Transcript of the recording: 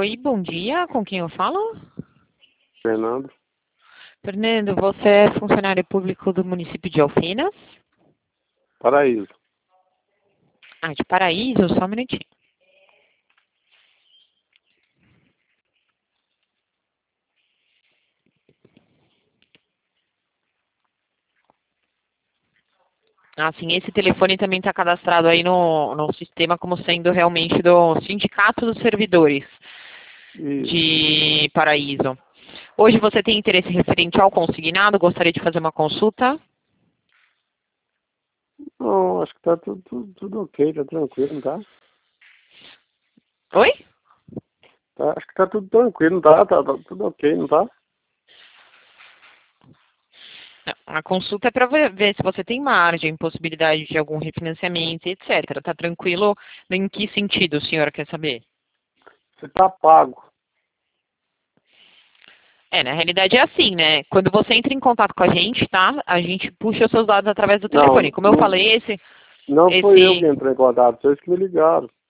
Oi, bom dia. Com quem eu falo? Fernando. Fernando, você é funcionário público do município de Alfenas? Paraíso. Ah, de Paraíso, só um minutinho. Ah, sim, esse telefone também está cadastrado aí no sistema como sendo realmente do Sindicato dos Servidores Isso. de Paraíso. Hoje você tem interesse referente ao consignado? Gostaria de fazer uma consulta? Não, acho que tá tudo ok, tá tranquilo, não tá? Oi? Acho que tá tudo tranquilo, não tá? Tá tudo ok, não tá? A consulta é para ver se você tem margem, possibilidade de algum refinanciamento, etc. Tá tranquilo? Em que sentido o senhor quer saber? Você tá pago. Na realidade é assim, né? Quando você entra em contato com a gente, tá? A gente puxa os seus dados através do telefone. Não, Como eu falei, não foi eu que esse... entrei em contato, vocês que me ligaram.